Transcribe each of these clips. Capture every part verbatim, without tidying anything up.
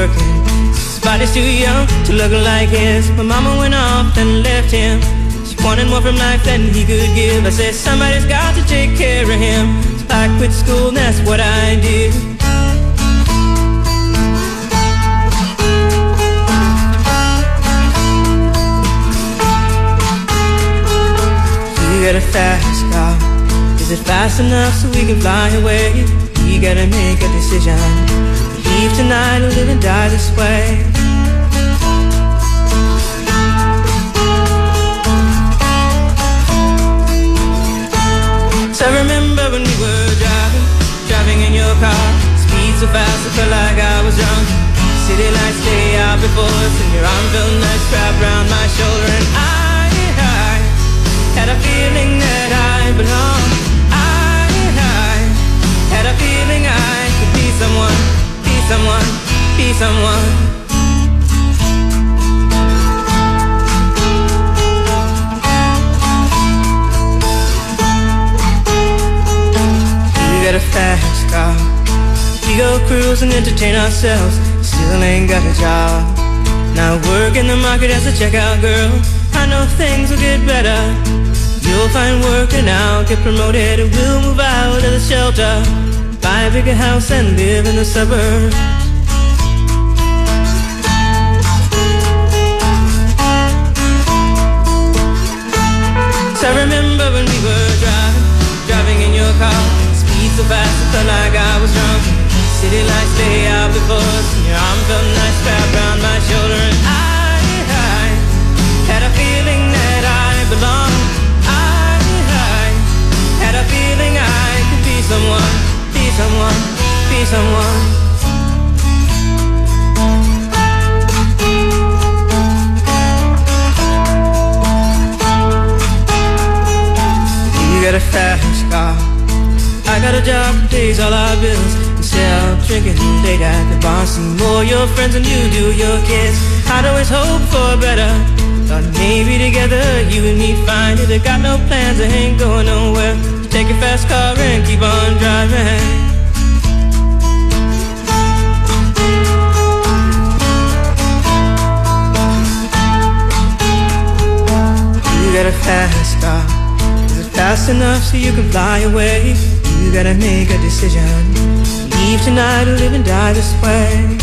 working. His body's too young to look like his. My mama went off and left him. She wanted more from life than he could give. I said somebody's got to take care of him. So I quit school and that's what I did. You got a fast car. Is it fast enough so we can fly away? You gotta make a decision. Leave tonight or live and die this way. So I remember when we were driving, driving in your car. Speed so fast I felt like I was drunk. City lights lay out before us, and your arm felt nice wrapped around my shoulder. And I, I had a feeling that I belonged. I, I had a feeling I could be someone, be someone, be someone. You got a fast car. We go cruise and entertain ourselves. Still ain't got a job. Now work in the market as a checkout girl. I know things will get better. You'll find work and I'll get promoted. And we'll move out of the shelter, buy a bigger house and live in the suburbs. So I remember when we were driving, driving in your car. Speed so fast I felt like I was drunk. City lights lay out before us, and your arm felt nice wrapped around my shoulder. And I, I had a feeling that I belonged. I, I had a feeling I could be someone, be someone, be someone. You got a fast car. I got a job that pays all our bills. Instead of drinking late at the bar, see more your friends than you do your kids. I'd always hope for better. Thought maybe together you and me find it. I got no plans, I ain't going nowhere. So take your fast car and keep on driving. You got a fast car. Is it fast enough so you can fly away? You gotta make a decision. Leave tonight or live and die this way.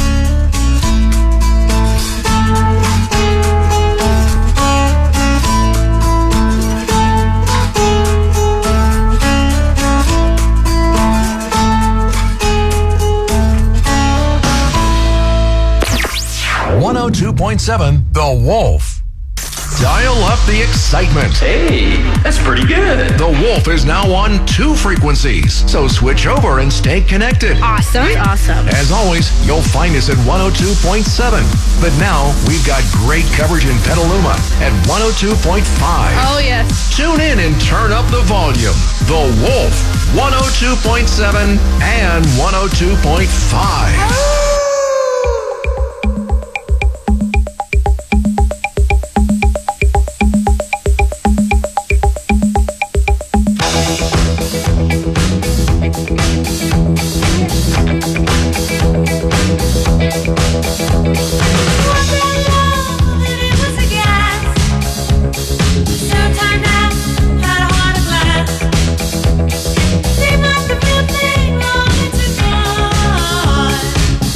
one oh two point seven The Wolf. Dial up the excitement. Hey, that's pretty good. The Wolf is now on two frequencies, so switch over and stay connected. Awesome. Awesome. As always, you'll find us at one oh two point seven. But now we've got great coverage in Petaluma at one oh two point five. Oh, yes. Tune in and turn up the volume. The Wolf, one oh two point seven and one oh two point five. Seemed like the real thing wanted to go.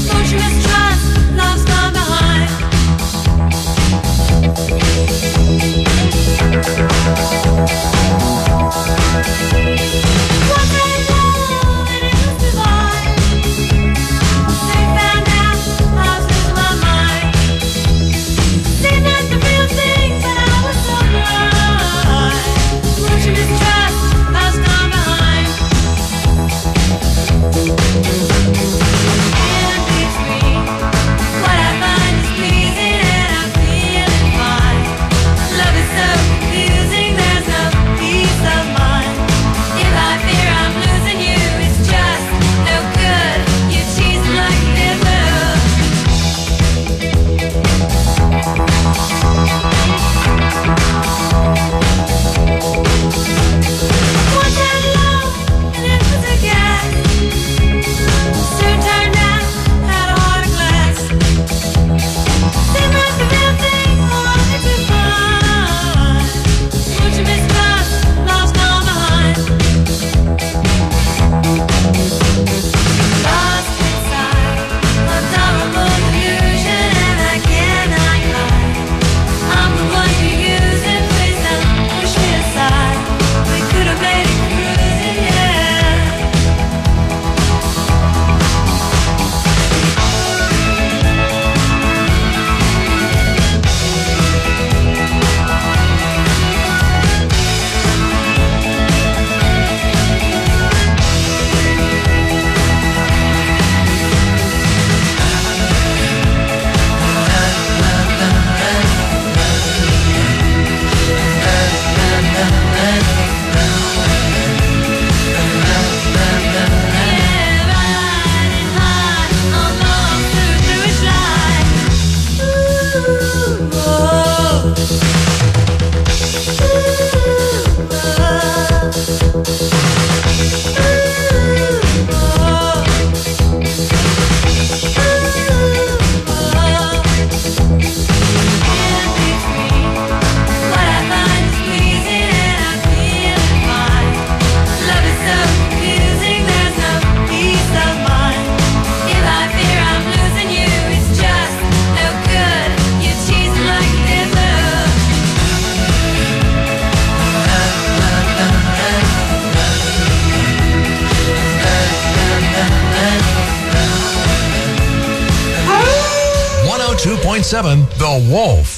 two point seven The Wolf.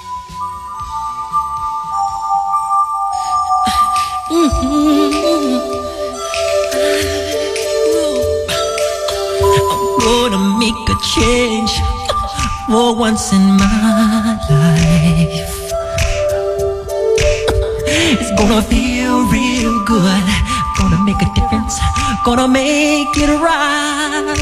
Mm-hmm. I'm gonna make a change for once in my life. It's gonna feel real good. Gonna make a difference. Gonna make it right.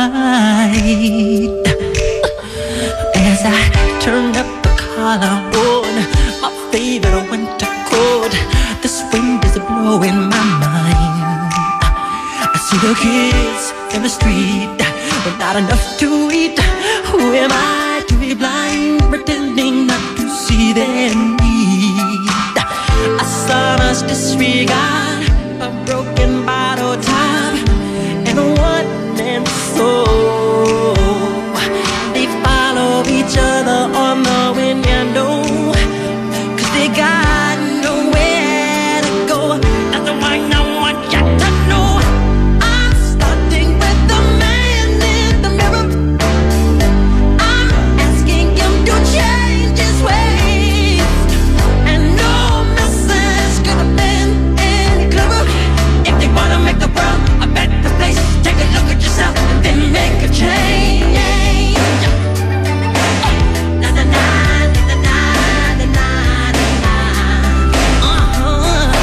As I turn up the collar on my favorite winter coat, this wind is blowing my mind. I see the kids in the street with not enough to eat. Who am I to be blind, pretending not to see their need? I saw us disregard a broken bottle top and a one-man soul. They follow each other on the window, cause they got nowhere to go. That's why I want you to know I'm starting with the man in the mirror. I'm asking him to change his ways, and no message could have been any clearer. If they wanna make the world a better place, take a look at yourself and then make a change. Na na na na na na na na. Uh-huh.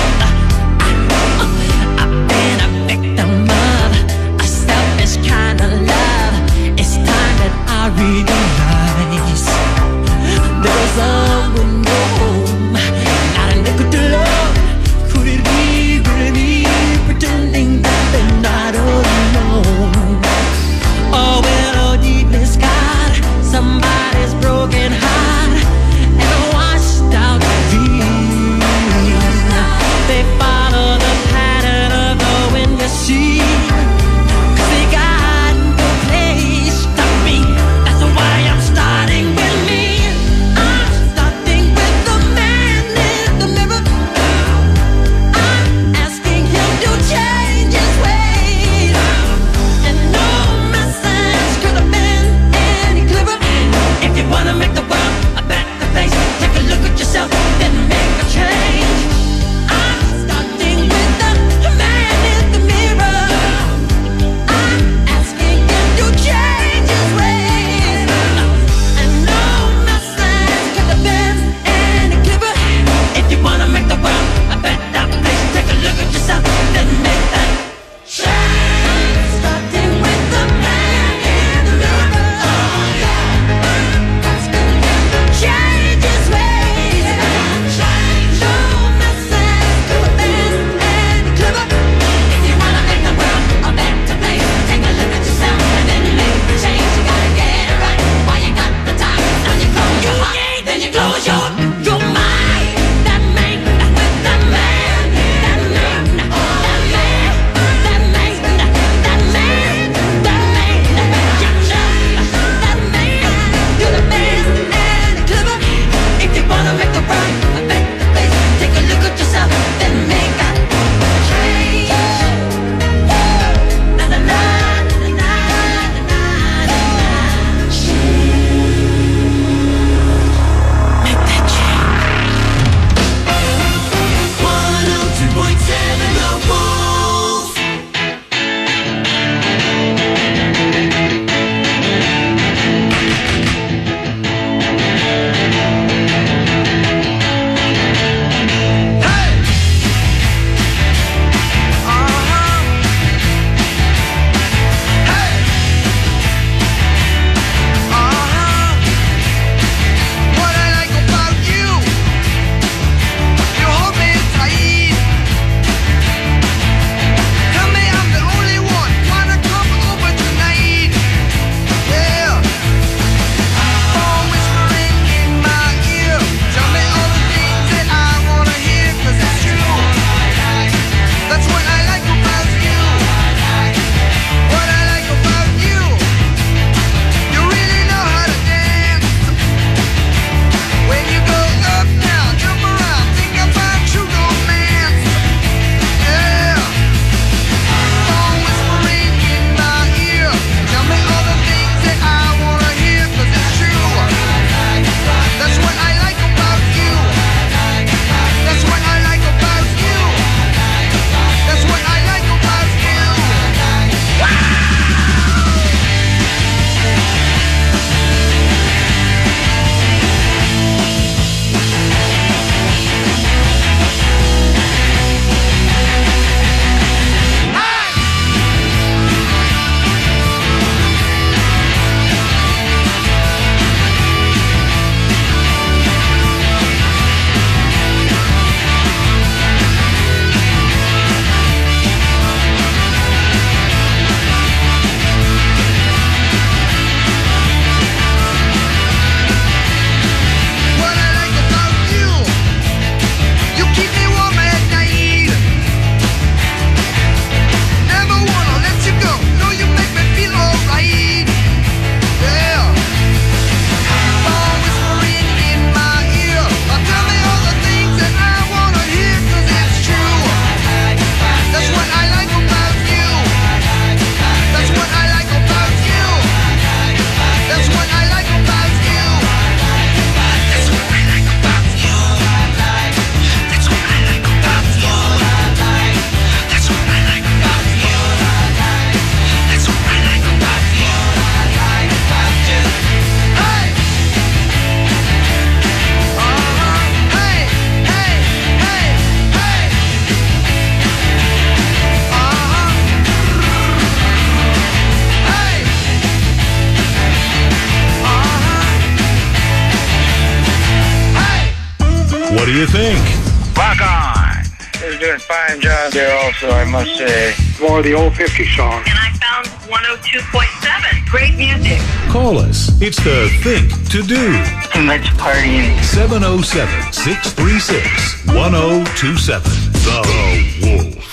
I've been a victim of a selfish kind of love. It's time that I realize there's someone home, not a nickel to love. Could it be really me pretending that they're not alone? Oh, well, deep is God, somebody's broken heart and a washed out dream. They follow the pattern of the wind, you see, cause they got no place to be. That's why do you think? Rock on! They're doing a fine job there also, I must say. More of the old fifty songs. And I found one oh two point seven. Great music. Call us. It's the Think to Do. Too much partying. seven oh seven, six three six, one oh two seven. The Wolf.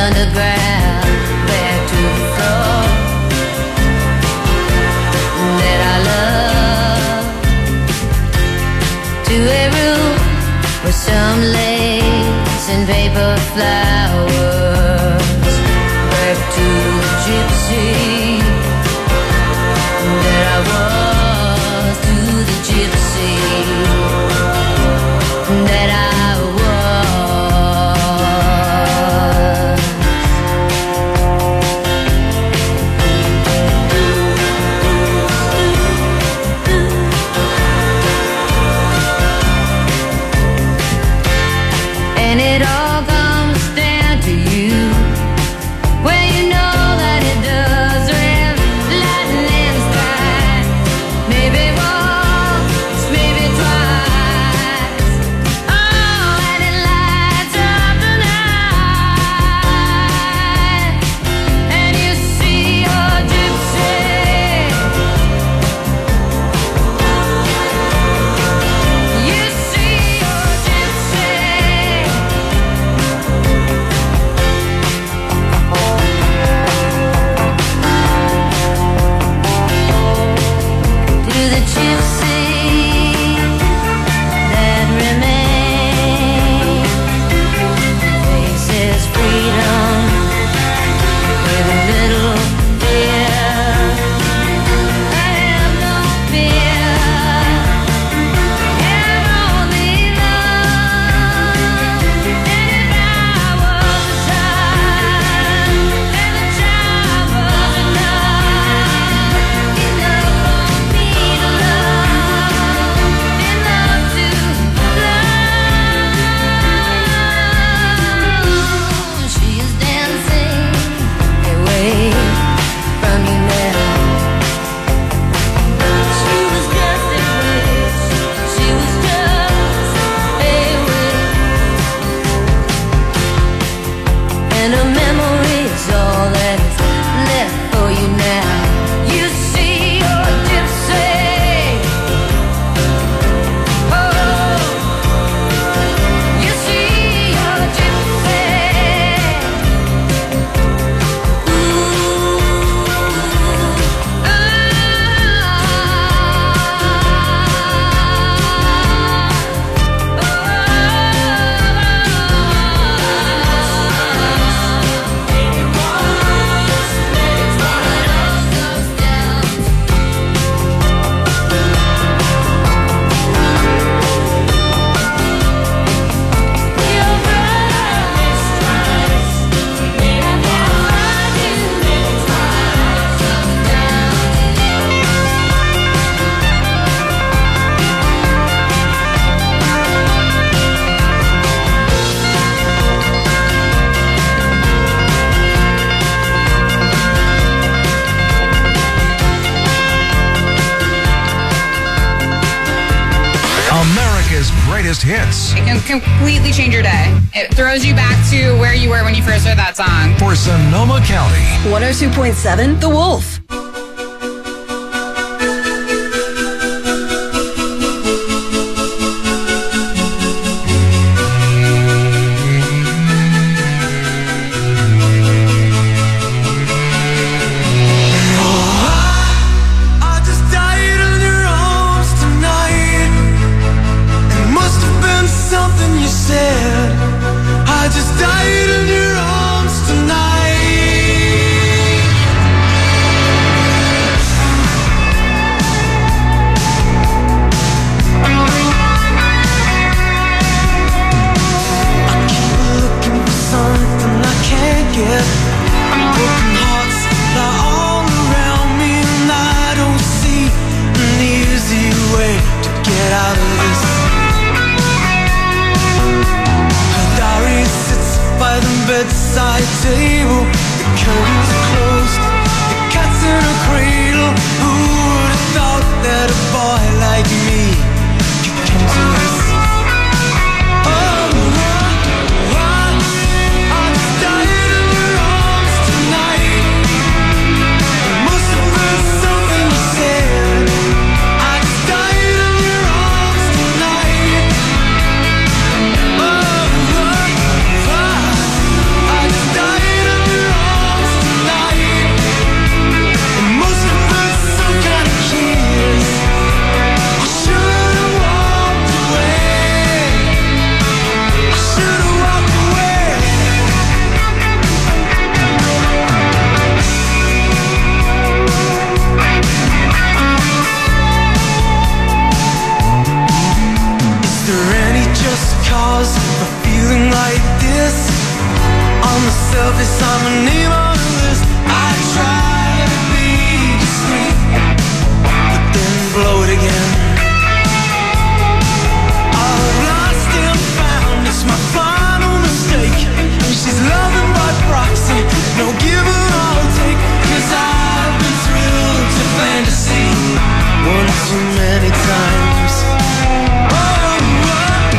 underground, back to the floor that I love, to a room with some lace and paper flowers, back to the gypsy that I was, to the gypsy that I Hits. It can completely change your day. It throws you back to where you were when you first heard that song. For Sonoma County, one oh two point seven The Wolf. Bedside table, the curtains are closed, the cat's in a cradle. Who would have thought that a boy like me could come to this? Oh, I, I just died in your arms tonight. It must have been something you said. I just died in your arms tonight. Oh, I, I just died myself is on my name on the list. I try to be discreet, but then blow it again. All lost and found, it's my final mistake. She's loving by proxy, no give and all take. Cause I've been thrilled to fantasy one too many times. Oh, oh,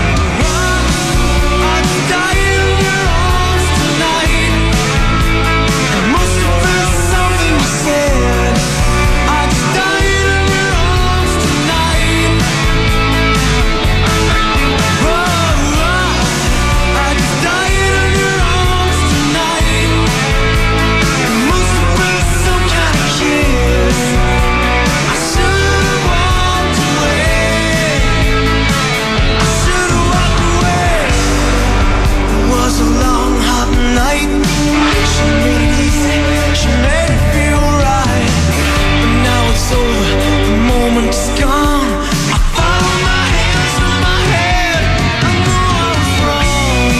oh, I'd die in your arms tonight. It must have been something you said. I'd die in your arms tonight. Oh, oh, I'd die in your arms tonight. It must have been some kind of kiss. I should have walked away. I should have walked away. It was a long, hot night. She made it easy, she made it feel right. But now it's over, the moment is gone. I follow my hands with my head. I know I was wrong.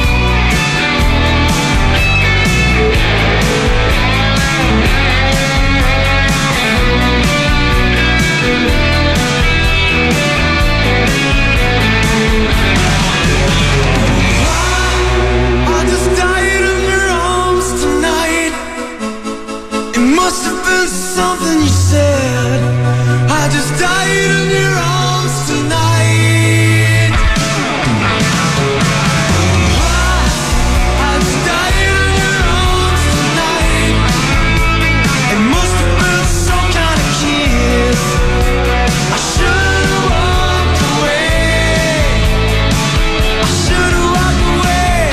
I just died in your arms tonight. It must have been something you said. I just died in your arms tonight. I just died in your arms tonight. It must have been some kind of kiss. I should have walked away. I should have walked away.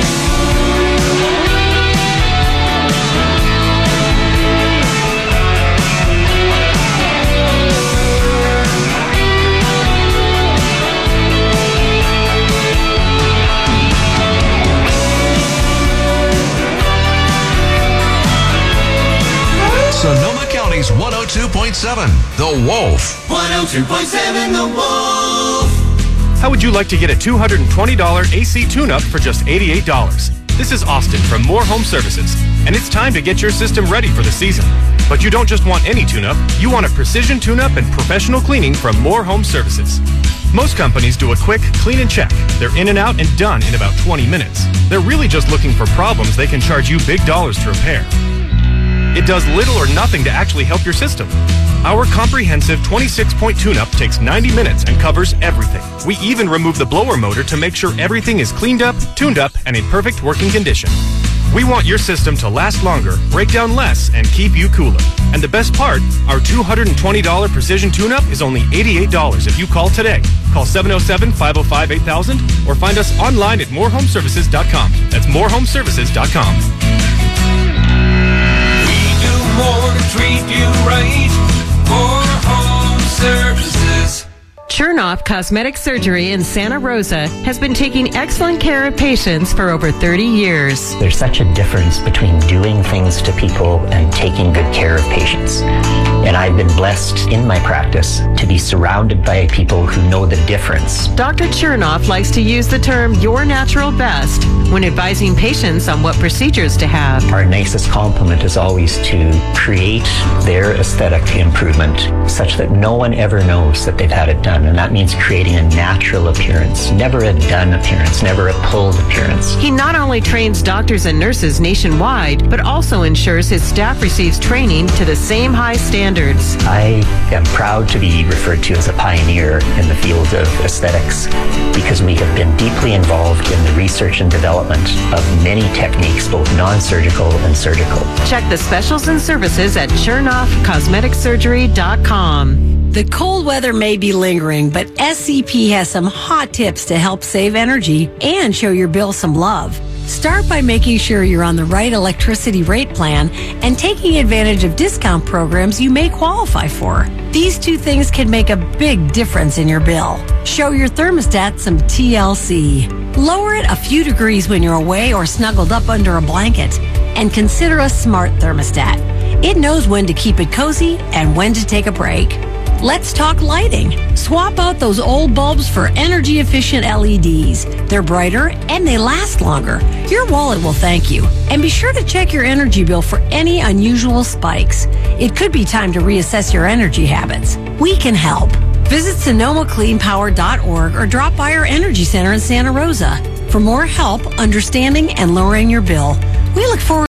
Sonoma County's one oh two point seven, The Wolf. one oh two point seven The Wolf. How would you like to get a two hundred twenty dollars A C tune-up for just eighty-eight dollars? This is Austin from More Home Services, and it's time to get your system ready for the season. But you don't just want any tune-up, you want a precision tune-up and professional cleaning from More Home Services. Most companies do a quick clean and check. They're in and out and done in about twenty minutes. They're really just looking for problems they can charge you big dollars to repair. It does little or nothing to actually help your system. Our comprehensive twenty-six point tune-up takes ninety minutes and covers everything. We even remove the blower motor to make sure everything is cleaned up, tuned up, and in perfect working condition. We want your system to last longer, break down less, and keep you cooler. And the best part, our two hundred twenty dollars precision tune-up is only eighty-eight dollars if you call today. Call seven oh seven, five oh five, eight thousand or find us online at more home services dot com. That's more home services dot com. More to treat you right. More Home Services. Chernoff Cosmetic Surgery in Santa Rosa has been taking excellent care of patients for over thirty years. There's such a difference between doing things to people and taking good care of patients. And I've been blessed in my practice to be surrounded by people who know the difference. Doctor Chernoff likes to use the term your natural best when advising patients on what procedures to have. Our nicest compliment is always to create their aesthetic improvement such that no one ever knows that they've had it done. And that means creating a natural appearance, never a done appearance, never a pulled appearance. He not only trains doctors and nurses nationwide, but also ensures his staff receives training to the same high standards. I am proud to be referred to as a pioneer in the field of aesthetics because we have been deeply involved in the research and development of many techniques, both non-surgical and surgical. Check the specials and services at chernoff cosmetic surgery dot com. The cold weather may be lingering, but S C P has some hot tips to help save energy and show your bill some love. Start by making sure you're on the right electricity rate plan and taking advantage of discount programs you may qualify for. These two things can make a big difference in your bill. Show your thermostat some T L C. Lower it a few degrees when you're away or snuggled up under a blanket. And consider a smart thermostat. It knows when to keep it cozy and when to take a break. Let's talk lighting. Swap out those old bulbs for energy-efficient L E Ds. They're brighter and they last longer. Your wallet will thank you. And be sure to check your energy bill for any unusual spikes. It could be time to reassess your energy habits. We can help. Visit Sonoma Clean Power dot org or drop by our Energy Center in Santa Rosa for more help understanding and lowering your bill. We look forward